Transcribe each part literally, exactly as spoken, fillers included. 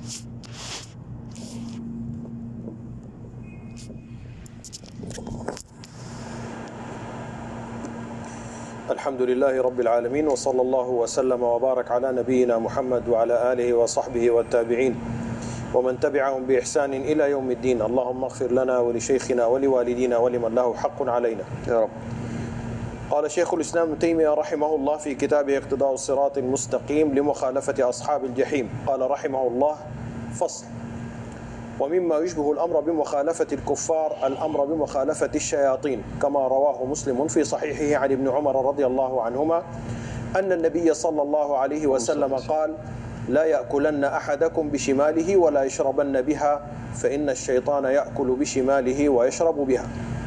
الحمد لله رب العالمين، وصلى الله وسلم وبارك على نبينا محمد وعلى آله وصحبه والتابعين ومن تبعهم بإحسان إلى يوم الدين. اللهم اغفر لنا ولشيخنا ولوالدينا ولمن له حق علينا يا رب. قال شيخ الإسلام ابن تيمية رحمه الله في كتابه اقتضاء الصراط المستقيم لمخالفة أصحاب الجحيم، قال رحمه الله: فصل. ومما يشبه الأمر بمخالفة الكفار الأمر بمخالفة الشياطين، كما رواه مسلم في صحيحه عن ابن عمر رضي الله عنهما أن النبي صلى الله عليه وسلم قال: لا يأكلن أحدكم بشماله ولا يشربن بها، فإن الشيطان يأكل بشماله ويشرب بها.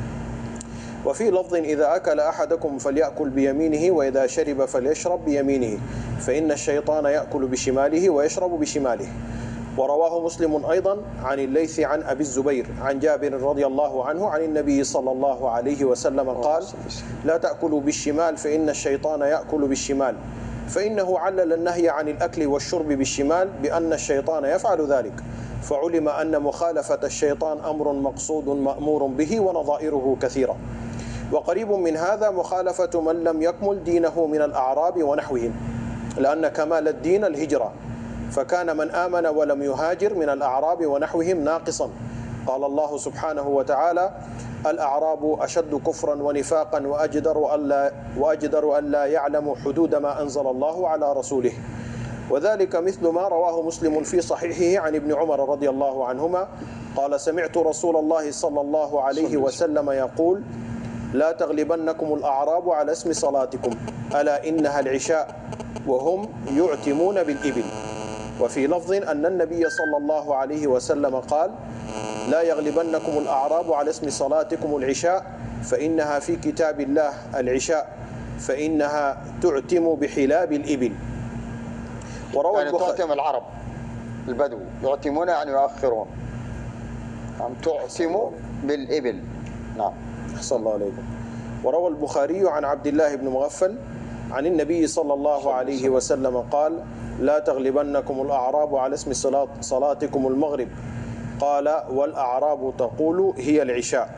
وفي لفظ: إذا أكل أحدكم فليأكل بيمينه، وإذا شرب فليشرب بيمينه، فإن الشيطان يأكل بشماله ويشرب بشماله. ورواه مسلم أيضا عن الليث عن أبي الزبير عن جابر رضي الله عنه عن النبي صلى الله عليه وسلم قال: لا تأكلوا بالشمال فإن الشيطان يأكل بالشمال، فإنه علل النهي عن الأكل والشرب بالشمال بأن الشيطان يفعل ذلك، فعلم أن مخالفة الشيطان أمر مقصود مأمور به ونظائره كثيرة. وقريب من هذا مخالفة من لم يكمل دينه من الأعراب ونحوهم، لأن كمال الدين الهجرة، فكان من آمن ولم يهاجر من الأعراب ونحوهم ناقصا. قال الله سبحانه وتعالى: الأعراب أشد كفرا ونفاقا وأجدر ألا, وأجدر ألا يعلموا حدود ما أنزل الله على رسوله. وذلك مثل ما رواه مسلم في صحيحه عن ابن عمر رضي الله عنهما قال: سمعت رسول الله صلى الله عليه وسلم يقول: لا تغلبنكم الأعراب على اسم صلاتكم، ألا إنها العشاء، وهم يعتمون بالإبل. وفي لفظ أن النبي صلى الله عليه وسلم قال: لا يغلبنكم الأعراب على اسم صلاتكم العشاء، فإنها في كتاب الله العشاء، فإنها تعتم بحلاب الإبل. وروى يعني تعتم العرب البدو، يعتمون يعني يؤخرون، نعم، تعتم بالإبل. نعم، أحسن الله عليكم. وروى البخاري عن عبد الله بن مغفل عن النبي صلى الله عليه وسلم قال: لا تغلبنكم الأعراب على اسم صلاة صلاتكم المغرب، قال: والأعراب تقول هي العشاء.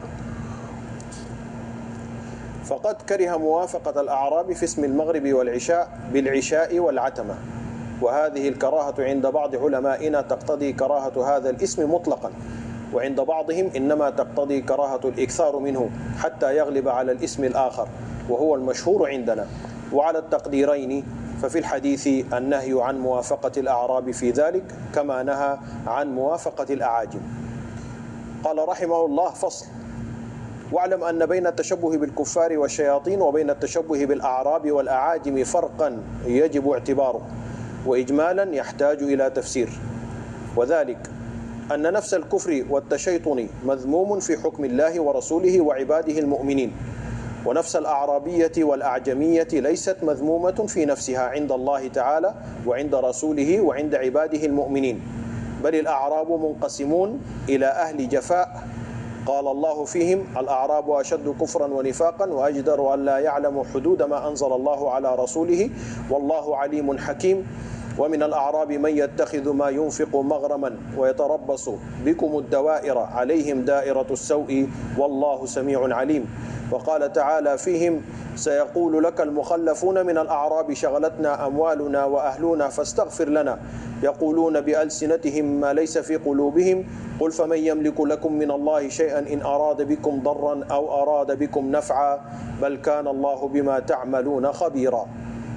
فقد كره موافقة الأعراب في اسم المغرب والعشاء بالعشاء والعتمة، وهذه الكراهة عند بعض علمائنا تقتضي كراهة هذا الاسم مطلقا، وعند بعضهم إنما تقتضي كراهة الإكثار منه حتى يغلب على الاسم الآخر، وهو المشهور عندنا. وعلى التقديرين ففي الحديث النهي عن موافقة الأعراب في ذلك، كما نهى عن موافقة الأعاجم. قال رحمه الله: فصل. واعلم أن بين التشبه بالكفار والشياطين وبين التشبه بالأعراب والأعاجم فرقا يجب اعتباره، وإجمالا يحتاج إلى تفسير. وذلك أن نفس الكفر والتشيطن مذموم في حكم الله ورسوله وعباده المؤمنين، ونفس الأعرابية والأعجمية ليست مذمومة في نفسها عند الله تعالى وعند رسوله وعند عباده المؤمنين، بل الأعراب منقسمون إلى أهل جفاء قال الله فيهم: الأعراب أشد كفرا ونفاقا وأجدر أن لا يعلموا حدود ما أنزل الله على رسوله والله عليم حكيم. ومن الأعراب من يتخذ ما ينفق مغرما ويتربص بكم الدوائر عليهم دائرة السوء والله سميع عليم. وقال تعالى فيهم: سيقول لك المخلفون من الأعراب شغلتنا أموالنا وأهلنا فاستغفر لنا، يقولون بألسنتهم ما ليس في قلوبهم، قل فمن يملك لكم من الله شيئا إن أراد بكم ضرا أو أراد بكم نفعا، بل كان الله بما تعملون خبيرا.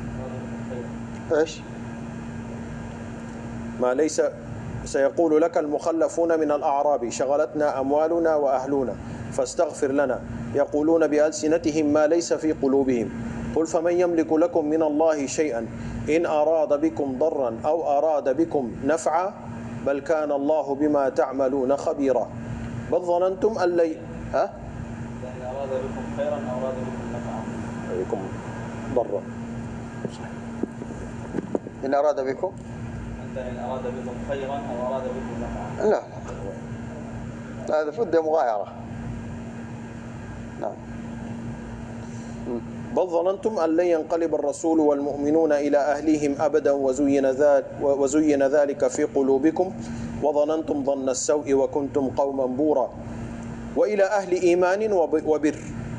إيش؟ ما ليس سيقول لك المخلفون من الأعراب شغلتنا أموالنا وأهلنا فاستغفر لنا، يقولون بألسنتهم ما ليس في قلوبهم، قل فمن يملك لكم من الله شيئا إن أراد بكم ضرا أو أراد بكم نفعا، بل كان الله بما تعملون خبيرا. بل ظننتم أن لي ها؟ إن أراد بكم خيرا أو أراد بكم نفعا بكم ضرا. إن أراد بكم إن أراد بكم خيرا أو أراد بكم نفعا. لا، هذا فد مغايرة. نعم. بل ظننتم أن لن ينقلب الرسول والمؤمنون إلى أهليهم أبدا وزين ذلك, وزين ذلك في قلوبكم وظننتم ظن السوء وكنتم قوما بورا وإلى أهل إيمان وبر.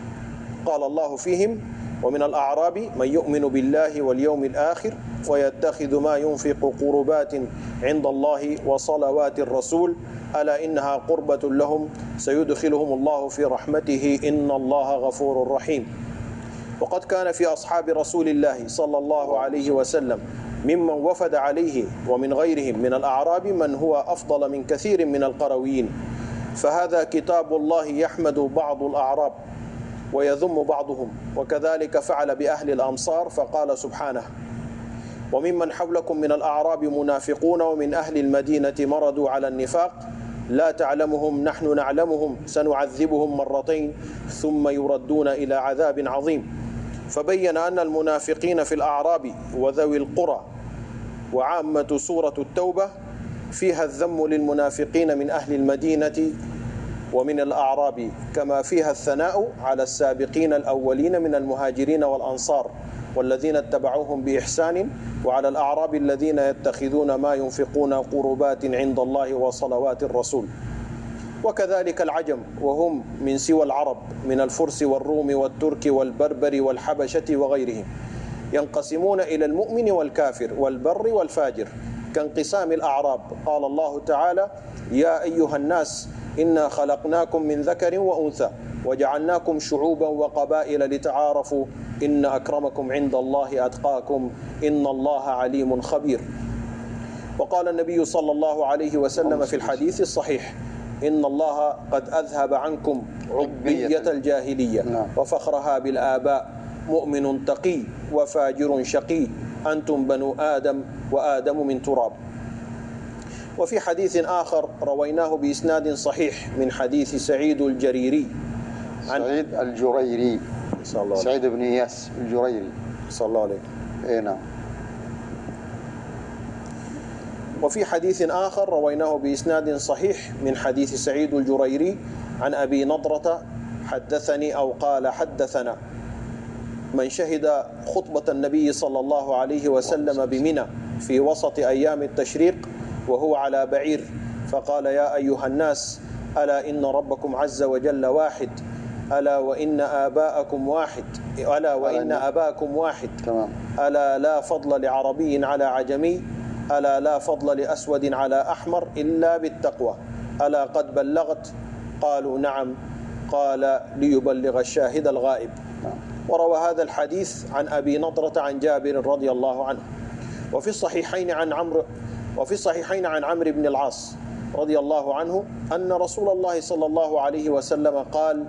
قال الله فيهم: ومن الأعراب من يؤمن بالله واليوم الآخر ويتخذ ما ينفق قربات عند الله وصلوات الرسول ألا إنها قربة لهم سيدخلهم الله في رحمته إن الله غفور رحيم. وقد كان في أصحاب رسول الله صلى الله عليه وسلم ممن وفد عليه ومن غيرهم من الأعراب من هو أفضل من كثير من القرويين، فهذا كتاب الله يحمد بعض الأعراب ويذم بعضهم، وكذلك فعل بأهل الأمصار فقال سبحانه: وممن حولكم من الأعراب منافقون ومن أهل المدينة مرضوا على النفاق لا تعلمهم نحن نعلمهم سنعذبهم مرتين ثم يردون إلى عذاب عظيم. فبين أن المنافقين في الأعراب وذوي القرى وعامة سورة التوبة فيها الذم للمنافقين من أهل المدينة ومن الأعراب، كما فيها الثناء على السابقين الأولين من المهاجرين والأنصار والذين اتبعوهم بإحسان، وعلى الأعراب الذين يتخذون ما ينفقون قربات عند الله وصلوات الرسول. وكذلك العجم وهم من سوى العرب من الفرس والروم والترك والبربر والحبشة وغيرهم ينقسمون إلى المؤمن والكافر والبر والفاجر كانقسام الأعراب. قال الله تعالى: يا أيها الناس إنا خلقناكم من ذكر وأنثى وجعلناكم شعوبا وقبائل لتعارفوا إن أكرمكم عند الله أتقاكم إن الله عليم خبير. وقال النبي صلى الله عليه وسلم في الحديث الصحيح: إن الله قد أذهب عنكم عبية الجاهلية وفخرها بالآباء، مؤمن تقي وفاجر شقي، أنتم بنو آدم وآدم من تراب. وفي حديث آخر رويناه بإسناد صحيح من حديث سعيد الجريري عن سعيد الجريري سعيد بن إياس الجريري صلى الله عليه إيه نعم. وفي حديث آخر رويناه بإسناد صحيح من حديث سعيد الجريري عن أبي نضرة حدثني أو قال حدثنا من شهد خطبة النبي صلى الله عليه وسلم بمنى في وسط أيام التشريق وهو على بعير فقال: يا أيها الناس ألا إن ربكم عز وجل واحد، ألا وإن آباءكم واحد، ألا وإن أباكم واحد، ألا لا فضل لعربي على عجمي، ألا لا فضل لأسود على أحمر إلا بالتقوى، ألا قد بلغت؟ قالوا: نعم. قال: ليبلغ الشاهد الغائب. وروى هذا الحديث عن أبي نضرة عن جابر رضي الله عنه. وفي الصحيحين عن عمرو وفي الصحيحين عن عمرو بن العاص رضي الله عنه أن رسول الله صلى الله عليه وسلم قال: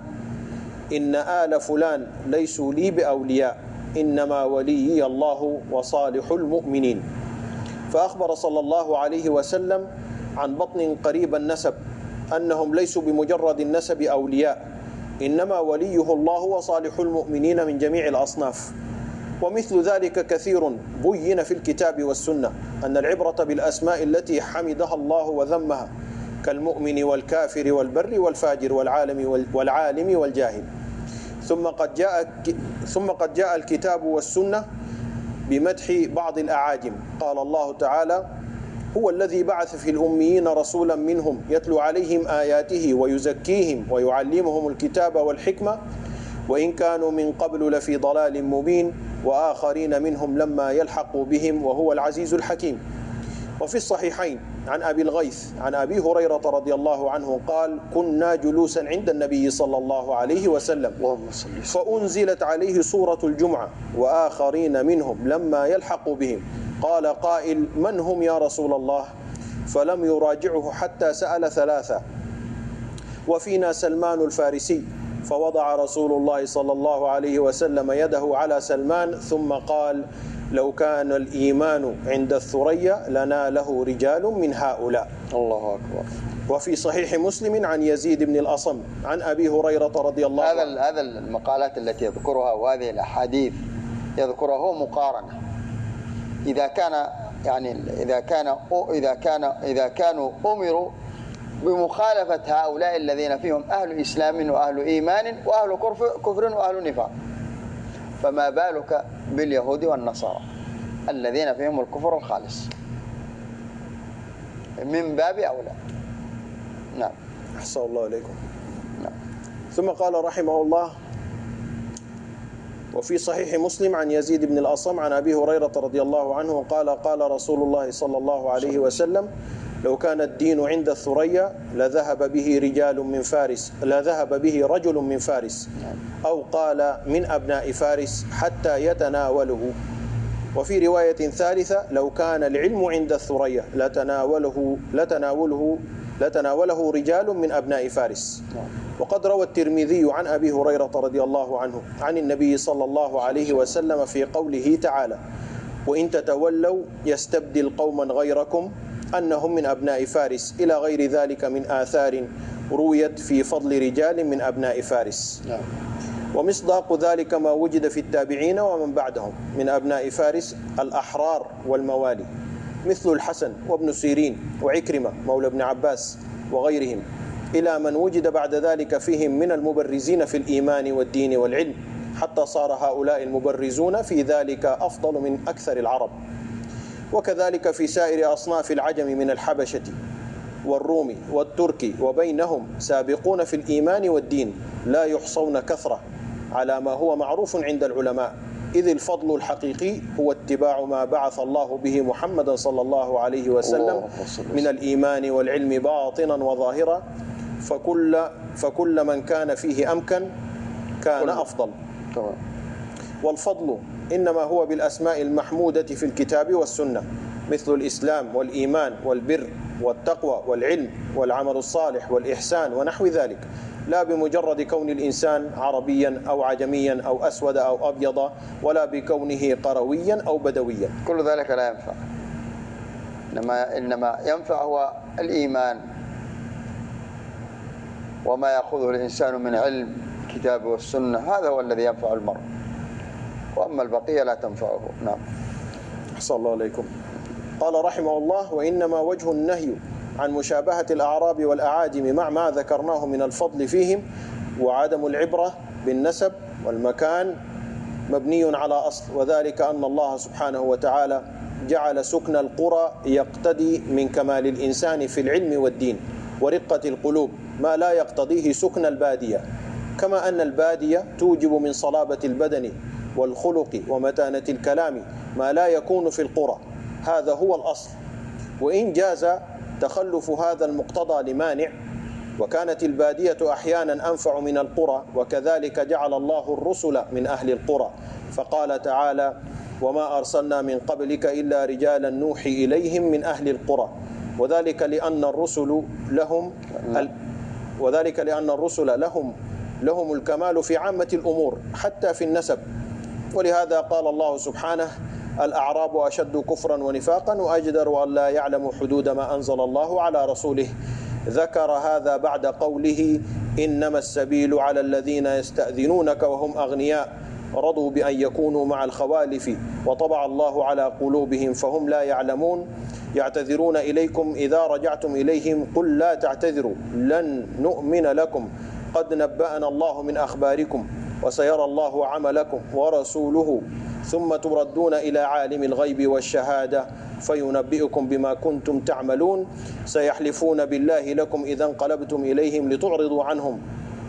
إن آل فلان ليسوا لي بأولياء، إنما وليي الله وصالح المؤمنين. فأخبر صلى الله عليه وسلم عن بطن قريب النسب أنهم ليسوا بمجرد النسب أولياء، إنما وليه الله وصالح المؤمنين من جميع الأصناف. ومثل ذلك كثير بين في الكتاب والسنة، أن العبرة بالأسماء التي حمدها الله وذمها كالمؤمن والكافر والبر والفاجر والعالم والعالم والجاهل. ثم قد جاء ثم قد جاء الكتاب والسنة بمدح بعض الأعاجم. قال الله تعالى: هو الذي بعث في الأميين رسولا منهم يتلو عليهم آياته ويزكيهم ويعلمهم الكتاب والحكمة وإن كانوا من قبل لفي ضلال مبين وآخرين منهم لما يلحقوا بهم وهو العزيز الحكيم. وفي الصحيحين عن أبي الغيث عن أبي هريرة رضي الله عنه قال: كنا جلوسا عند النبي صلى الله عليه وسلم فأنزلت عليه سورة الجمعة وآخرين منهم لما يلحقوا بهم، قال قائل: من هم يا رسول الله؟ فلم يراجعه حتى سأل ثلاثة، وفينا سلمان الفارسي، فوضع رسول الله صلى الله عليه وسلم يده على سلمان ثم قال: لو كان الإيمان عند الثريا لناله رجال من هؤلاء. الله أكبر. وفي صحيح مسلم عن يزيد بن الأصم عن أبي هريرة رضي الله عنه. هذا هذا المقالات التي يذكرها وهذه الأحاديث يذكرها هو مقارنة. إذا كان يعني إذا كان إذا كان إذا كانوا أمروا بمخالفة هؤلاء الذين فيهم أهل إسلام وأهل إيمان وأهل كفر وأهل نفاق، فما بالك باليهود والنصارى الذين فيهم الكفر الخالص؟ من باب أولى. نعم. أحسن الله إليكم. نعم. ثم قال رحمه الله: وفي صحيح مسلم عن يزيد بن الأصم عن أبي هريرة رضي الله عنه قال: قال رسول الله صلى الله عليه وسلم: لو كان الدين عند الثريا لذهب به رجال من فارس لذهب به رجل من فارس، أو قال من أبناء فارس حتى يتناوله. وفي رواية ثالثة: لو كان العلم عند الثريا لتناوله لتناوله لتناوله رجال من أبناء فارس. وقد روى الترمذي عن أبي هريرة رضي الله عنه عن النبي صلى الله عليه وسلم في قوله تعالى: وإن تتولوا يستبدل قوما غيركم أنهم من أبناء فارس، إلى غير ذلك من آثار رويت في فضل رجال من أبناء فارس. ومصداق ذلك ما وجد في التابعين ومن بعدهم من أبناء فارس الأحرار والموالي، مثل الحسن وابن سيرين وعكرمة مولى ابن عباس وغيرهم، إلى من وجد بعد ذلك فيهم من المبرزين في الإيمان والدين والعلم، حتى صار هؤلاء المبرزون في ذلك أفضل من أكثر العرب. وكذلك في سائر أصناف العجم من الحبشة والروم والترك، وبينهم سابقون في الإيمان والدين لا يحصون كثرة، على ما هو معروف عند العلماء، إذ الفضل الحقيقي هو اتباع ما بعث الله به محمدا صلى الله عليه وسلم من الإيمان والعلم باطنا وظاهرا، فكل, فكل من كان فيه أمكن كان أفضل. والفضل إنما هو بالأسماء المحمودة في الكتاب والسنة، مثل الإسلام والإيمان والبر والتقوى والعلم والعمل الصالح والإحسان ونحو ذلك، لا بمجرد كون الإنسان عربيا أو عجميا أو أسود أو أبيض، ولا بكونه قرويا أو بدويا. كل ذلك لا ينفع، إنما, إنما ينفع هو الإيمان وما يأخذه الإنسان من علم الكتاب والسنة، هذا هو الذي ينفع المرء، وأما البقية لا تنفعه. نعم. أحسن الله عليكم. قال رحمه الله: وإنما وجه النهي عن مشابهة الأعراب والأعاجم مع ما ذكرناه من الفضل فيهم وعدم العبرة بالنسب والمكان مبني على أصل، وذلك أن الله سبحانه وتعالى جعل سكن القرى يقتدي من كمال الإنسان في العلم والدين ورقة القلوب ما لا يقتضيه سكن البادية، كما أن البادية توجب من صلابة البدن والخلق ومتانة الكلام ما لا يكون في القرى. هذا هو الأصل، وإن جاز تخلف هذا المقتضى لمانع، وكانت البادية أحيانا أنفع من القرى، وكذلك جعل الله الرسل من أهل القرى، فقال تعالى: وما أرسلنا من قبلك إلا رجالا نوحي إليهم من أهل القرى، وذلك لأن الرسل لهم وذلك لأن الرسل لهم لهم الكمال في عامة الأمور حتى في النسب. ولهذا قال الله سبحانه: الأعراب أشد كفرا ونفاقا وأجدر أن لا يعلموا حدود ما أنزل الله على رسوله. ذكر هذا بعد قوله: إنما السبيل على الذين يستأذنونك وهم أغنياء رضوا بأن يكونوا مع الخوالف وطبع الله على قلوبهم فهم لا يعلمون. يعتذرون إليكم إذا رجعتم إليهم قل لا تعتذروا لن نؤمن لكم قد نبأنا الله من أخباركم وسيرى الله عملكم ورسوله ثم تردون إلى عالم الغيب والشهادة فينبئكم بما كنتم تعملون. سيحلفون بالله لكم إذا انقلبتم إليهم لتعرضوا عنهم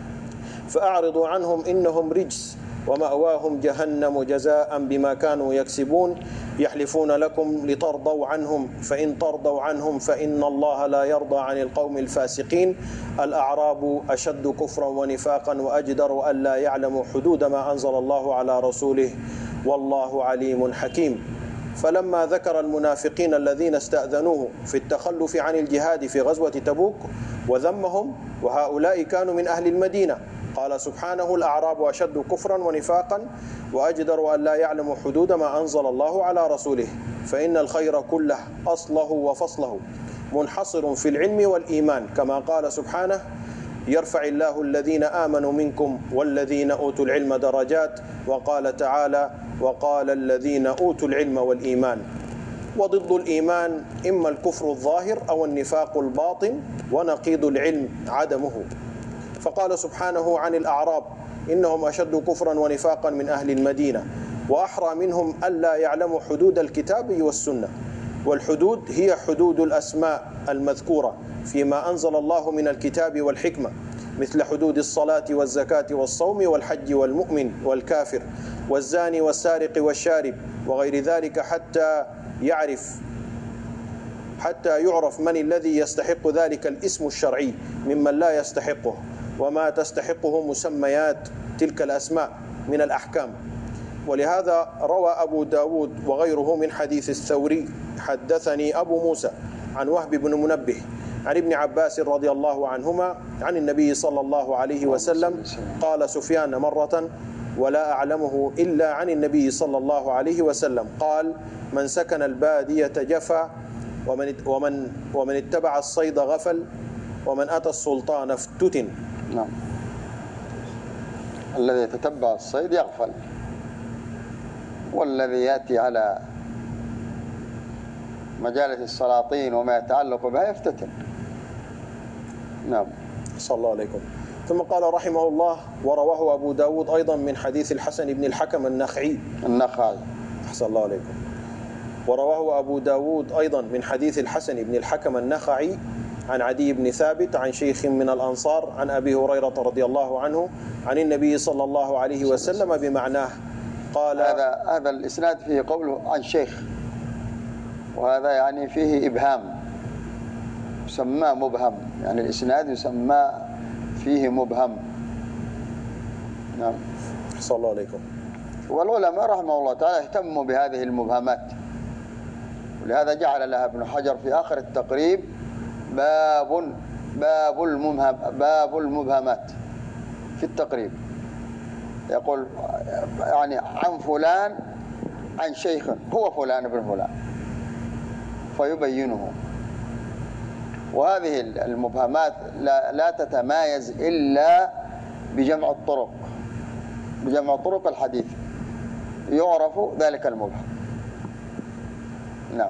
فأعرضوا عنهم إنهم رجس ومأواهم جهنم جزاء بما كانوا يكسبون. يحلفون لكم لترضوا عنهم فإن ترضوا عنهم فإن الله لا يرضى عن القوم الفاسقين. الأعراب أشد كفرا ونفاقا وأجدر أن لا يعلموا حدود ما أنزل الله على رسوله والله عليم حكيم. فلما ذكر المنافقين الذين استأذنوه في التخلف عن الجهاد في غزوة تبوك وذمهم وهؤلاء كانوا من أهل المدينة قال سبحانه: الأعراب أشد كفرا ونفاقا وأجدر أن لا يعلموا حدود ما أنزل الله على رسوله. فإن الخير كله أصله وفصله منحصر في العلم والإيمان، كما قال سبحانه: يرفع الله الذين آمنوا منكم والذين أوتوا العلم درجات. وقال تعالى: وقال الذين أوتوا العلم والإيمان. وضد الإيمان إما الكفر الظاهر أو النفاق الباطن، ونقيض العلم عدمه. فقال سبحانه عن الأعراب: إنهم أشد كفرا ونفاقا من أهل المدينة، وأحرى منهم ألا يعلموا حدود الكتاب والسنة. والحدود هي حدود الأسماء المذكورة فيما أنزل الله من الكتاب والحكمة، مثل حدود الصلاة والزكاة والصوم والحج والمؤمن والكافر والزاني والسارق والشارب وغير ذلك، حتى يعرف حتى يعرف من الذي يستحق ذلك الاسم الشرعي ممن لا يستحقه، وما تستحقه مسميات تلك الأسماء من الأحكام. ولهذا روى أبو داود وغيره من حديث الثوري: حدثني أبو موسى عن وهب بن منبه عن ابن عباس رضي الله عنهما عن النبي صلى الله عليه وسلم قال سفيان مرة ولا أعلمه إلا عن النبي صلى الله عليه وسلم قال: من سكن البادية جفا، ومن ومن ومن اتبع الصيد غفل، ومن أتى السلطان افتتن. نعم، الذي يتتبع الصيد يغفل، والذي يأتي على مجالس السلاطين وما يتعلق بها يفتتن. نعم، صلى الله عليكم. ثم قال رحمه الله: ورواه أبو داود أيضا من حديث الحسن بن الحكم النخعي النخعي أحسن الله عليكم. ورواه أبو داود أيضا من حديث الحسن بن الحكم النخعي عن عدي بن ثابت عن شيخ من الأنصار عن أبي هريرة رضي الله عنه عن النبي صلى الله عليه وسلم بمعناه قال. هذا هذا الإسناد فيه قوله عن شيخ، وهذا يعني فيه إبهام، يسمى مبهم، يعني الإسناد يسمى فيه مبهم. نعم، صلى الله عليكم. والعلماء رحمه الله تعالى اهتموا بهذه المبهمات، ولهذا جعل لها ابن حجر في آخر التقريب باب باب المبهم باب المبهمات في التقريب، يقول يعني عن فلان عن شيخ هو فلان ابن فلان، فيبينه. وهذه المبهمات لا, لا تتمايز إلا بجمع الطرق، بجمع طرق الحديث يعرف ذلك المبهم. نعم،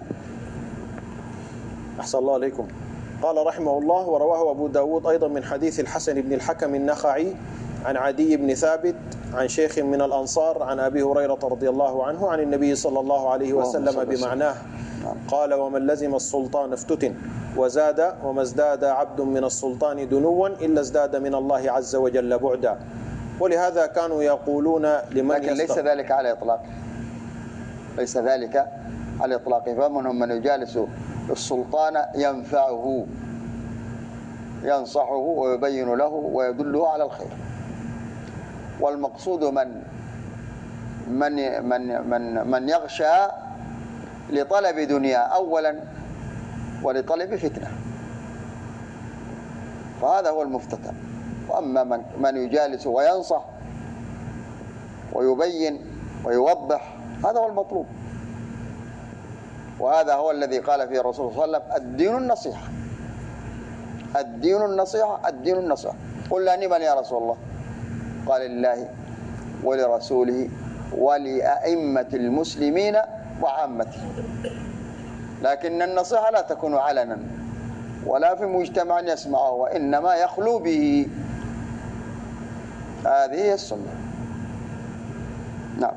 أحسن الله عليكم. قال رحمه الله: ورواه أبو داود أيضا من حديث الحسن بن الحكم النخعي عن عدي بن ثابت عن شيخ من الأنصار عن أبي هريرة رضي الله عنه عن النبي صلى الله عليه وسلم بمعناه قال: ومن لزم السلطان افتتن، وزاد: وما ازداد عبد من السلطان دنوا إلا ازداد من الله عز وجل بعدا. ولهذا كانوا يقولون لمن لكن ليس ذلك على إطلاق، ليس ذلك على إطلاق. فمنهم من يجالس السلطان ينفعه، ينصحه ويبين له ويدله على الخير. والمقصود من من من من, من يغشى لطلب دنيا أولا ولطلب فتنة، فهذا هو المفتتن. وأما من, من يجالس وينصح ويبين ويوضح، هذا هو المطلوب. وهذا هو الذي قال فيه الرسول صلى الله عليه وسلم: الدين النصيحة، الدين النصيحة، الدين النصيحة. قلنا: لمن يا رسول الله؟ قال: لله ولرسوله ولأئمة المسلمين وعامته. لكن النصيحة لا تكون علنا ولا في مجتمع يسمعه، وإنما يخلو به. هذه هي السنة. نعم،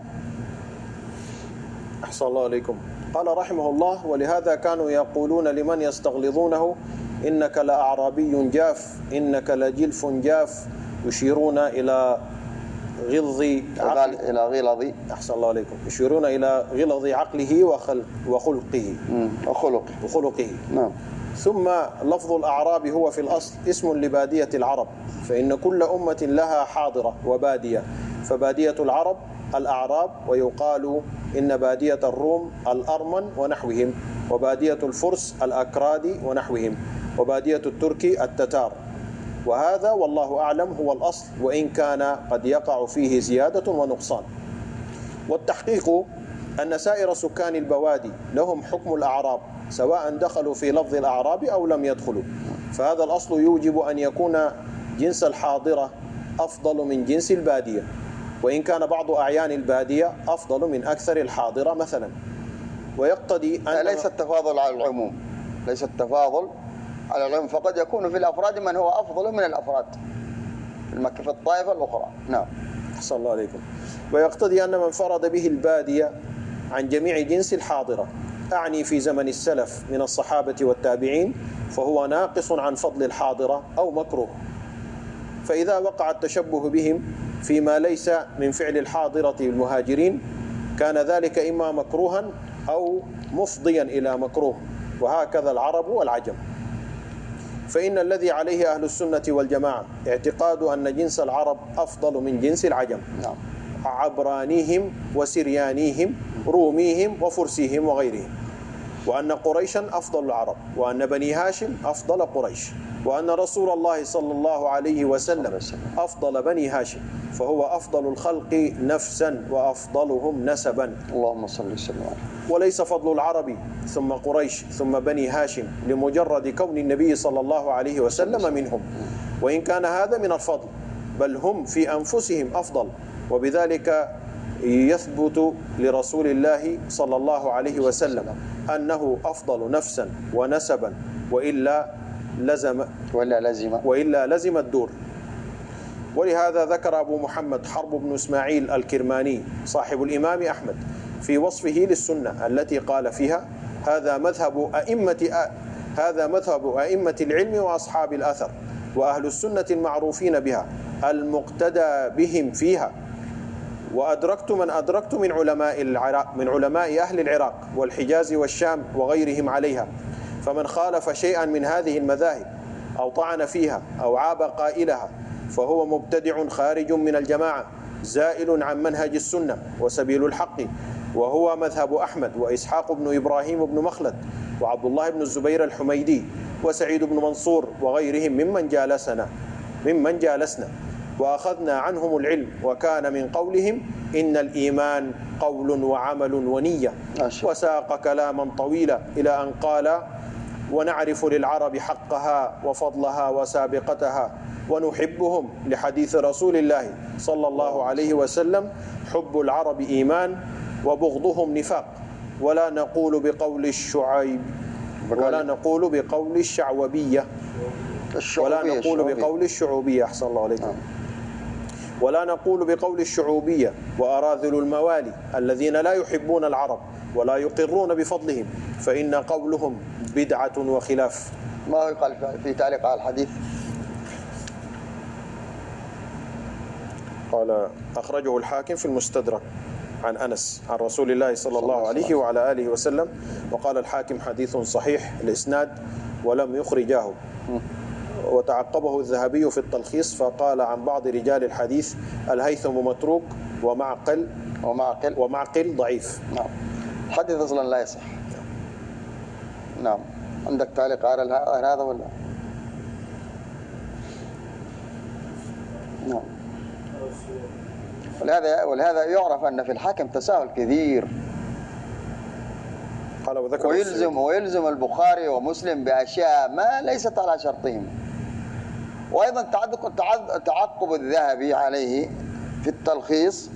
أحسن الله عليكم. قال رحمه الله: ولهذا كانوا يقولون لمن يستغلظونه: إنك لأعرابي جاف، إنك لجلف جاف، يشيرون إلى غلظ عقل إلى غلظ أحسن الله عليكم يشيرون إلى غلظ عقله وخلق وخلقه وخلقه وخلقه نعم. ثم لفظ الأعراب هو في الأصل اسم لبادية العرب، فإن كل أمة لها حاضرة وبادية، فبادية العرب الأعراب، ويقال إن بادية الروم الأرمن ونحوهم، وبادية الفرس الأكراد ونحوهم، وبادية الترك التتار. وهذا والله أعلم هو الأصل، وإن كان قد يقع فيه زيادة ونقصان. والتحقيق أن سائر سكان البوادي لهم حكم الأعراب، سواء دخلوا في لفظ الأعراب أو لم يدخلوا، فهذا الأصل يوجب أن يكون جنس الحاضرة أفضل من جنس البادية، وإن كان بعض أعيان البادية أفضل من أكثر الحاضرة مثلا. ويقتضي أن ليس التفاضل على العموم، ليس التفاضل على العموم، فقد يكون في الأفراد من هو أفضل من الأفراد، المكة في الطائفة الأخرى. نعم. أحسن الله عليكم. ويقتضي أن من فرض به البادية عن جميع جنس الحاضرة، أعني في زمن السلف من الصحابة والتابعين، فهو ناقص عن فضل الحاضرة أو مكروه. فإذا وقع التشبه بهم فيما ليس من فعل الحاضرة المهاجرين كان ذلك إما مكروها أو مفضيا إلى مكروه، وهكذا العرب والعجم. فإن الذي عليه أهل السنة والجماعة اعتقاد أن جنس العرب أفضل من جنس العجم، نعم. عبرانيهم وسريانيهم روميهم وفرسيهم وغيرهم، وأن قريشا أفضل العرب، وأن بني هاشم أفضل قريش، وأن رسول الله صلى الله عليه وسلم أفضل بني هاشم، فهو أفضل الخلق نفسا وأفضلهم نسبا. اللهم صل وسلم عليه. وليس فضل العرب ثم قريش ثم بني هاشم لمجرد كون النبي صلى الله عليه وسلم منهم، وإن كان هذا من الفضل، بل هم في أنفسهم أفضل، وبذلك يثبت لرسول الله صلى الله عليه وسلم أنه أفضل نفسا ونسبا، وإلا لزم وإلا لزم وإلا لزم الدور. ولهذا ذكر أبو محمد حرب بن إسماعيل الكرماني صاحب الإمام أحمد في وصفه للسنة التي قال فيها: هذا مذهب أئمة هذا مذهب أئمة العلم وأصحاب الأثر وأهل السنة المعروفين بها المقتدى بهم فيها، وأدركت من أدركت من علماء العراق من علماء أهل العراق والحجاز والشام وغيرهم عليها، فمن خالف شيئا من هذه المذاهب أو طعن فيها أو عاب قائلها فهو مبتدع خارج من الجماعة زائل عن منهج السنة وسبيل الحق، وهو مذهب أحمد وإسحاق بن إبراهيم بن مخلد وعبد الله بن الزبير الحميدي وسعيد بن منصور وغيرهم ممن جالسنا ممن جالسنا وأخذنا عنهم العلم، وكان من قولهم إن الإيمان قول وعمل ونية، وساق كلاما طويلا إلى أن قال: ونعرف للعرب حقها وفضلها وسابقتها ونحبهم لحديث رسول الله صلى الله عليه وسلم: حب العرب إيمان وبغضهم نفاق، ولا نقول بقول الشعيب ولا نقول بقول الشعوبية ولا نقول بقول الشعوبية أحسن الله عليكم ولا نقول بقول الشعوبية وأراذل الموالي الذين لا يحبون العرب ولا يقرون بفضلهم، فإن قولهم بدعة وخلاف. ما يقال في تعليق على الحديث؟ قال: أخرجه الحاكم في المستدرك عن أنس عن رسول الله صلى الله عليه وعلى آله وسلم، وقال الحاكم حديث صحيح الإسناد ولم يخرجاه. وتعقبه الذهبي في التلخيص فقال عن بعض رجال الحديث: الهيثم متروك ومعقل ومعقل ومعقل ضعيف. نعم، الحديث أصلا لا يصح. نعم. عندك تعليق على هذا ولا؟ نعم. ولهذا ولهذا يعرف أن في الحاكم تساهل كثير، قال وذكر ويلزم ويلزم البخاري ومسلم بأشياء ما ليست على شرطهم. وأيضا تعقب الذهبي عليه في التلخيص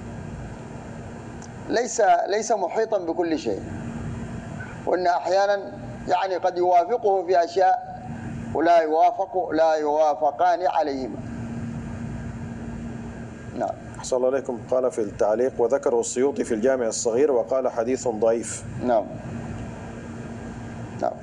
ليس ليس محيطا بكل شيء، وأن أحيانا يعني قد يوافقه في أشياء ولا يوافق لا يوافقان عليهما. نعم. أحسن الله عليكم. قال في التعليق: وذكره السيوطي في الجامع الصغير وقال حديث ضعيف. نعم. نعم.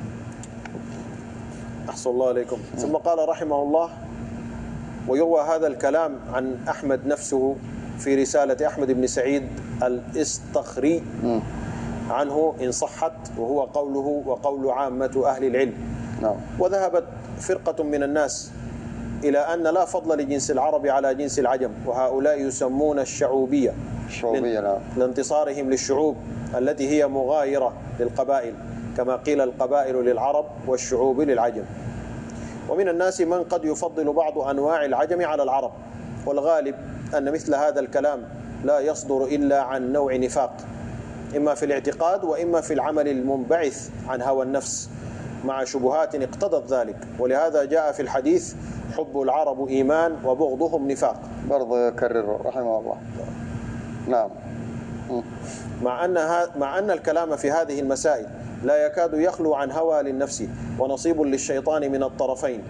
أحسن الله عليكم. ثم قال رحمه الله: ويروى هذا الكلام عن أحمد نفسه في رسالة أحمد بن سعيد الإسطخري عنه إن صحت، وهو قوله وقول عامة أهل العلم. نعم. وذهبت فرقة من الناس إلى أن لا فضل لجنس العرب على جنس العجم، وهؤلاء يسمون الشعوبية الشعوبية لانتصارهم للشعوب التي هي مغايرة للقبائل، كما قيل القبائل للعرب والشعوب للعجم. ومن الناس من قد يفضل بعض أنواع العجم على العرب، والغالب أن مثل هذا الكلام لا يصدر إلا عن نوع نفاق، إما في الاعتقاد وإما في العمل المنبعث عن هوى النفس مع شبهات اقتضت ذلك. ولهذا جاء في الحديث: حب العرب إيمان وبغضهم نفاق. برضه يكرر رحمه الله. نعم. مع أن مع أن الكلام في هذه المسائل لا يكاد يخلو عن هوى للنفس ونصيب للشيطان من الطرفين،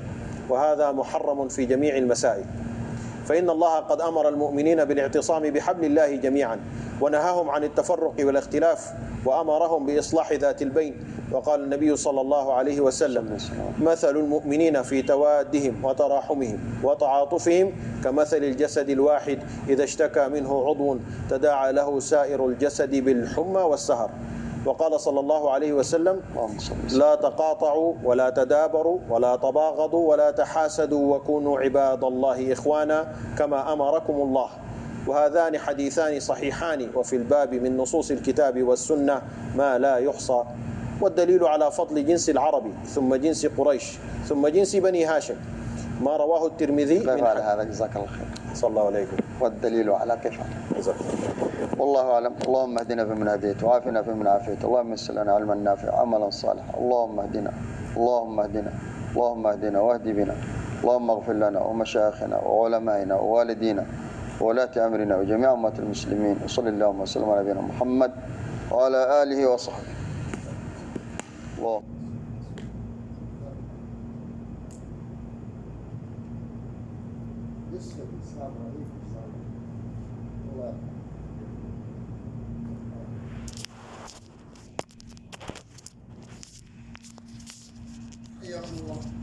وهذا محرم في جميع المسائل، فإن الله قد أمر المؤمنين بالاعتصام بحبل الله جميعا ونهاهم عن التفرق والاختلاف وأمرهم بإصلاح ذات البين. وقال النبي صلى الله عليه وسلم: مثل المؤمنين في توادهم وتراحمهم وتعاطفهم كمثل الجسد الواحد إذا اشتكى منه عضو تداعى له سائر الجسد بالحمى والسهر. وقال صلى الله عليه وسلم: لا تقاطعوا ولا تدابروا ولا تباغضوا ولا تحاسدوا وكونوا عباد الله إخوانا كما أمركم الله. وهذان حديثان صحيحان وفي الباب من نصوص الكتاب والسنة ما لا يحصى، والدليل على فضل جنس العرب ثم جنس قريش ثم جنس بني هاشم ما رواه الترمذي من على هذا. جزاك الله خير. صلى الله عليكم. والدليل على كيف. جزاك الله. والله أعلم. اللهم اهدنا فيمن هديت وعافنا فيمن عافيت، اللهم يسر لنا علما نافعا عملا صالحا، اللهم اهدنا اللهم اهدنا اللهم اهدنا واهد بنا، اللهم اغفر لنا ومشايخنا وعلمائنا ووالدينا وولاة أمرنا وجميع أمة المسلمين، وصلى اللهم وسلم على نبينا محمد وعلى آله وصحبه. الله. حياكم الله.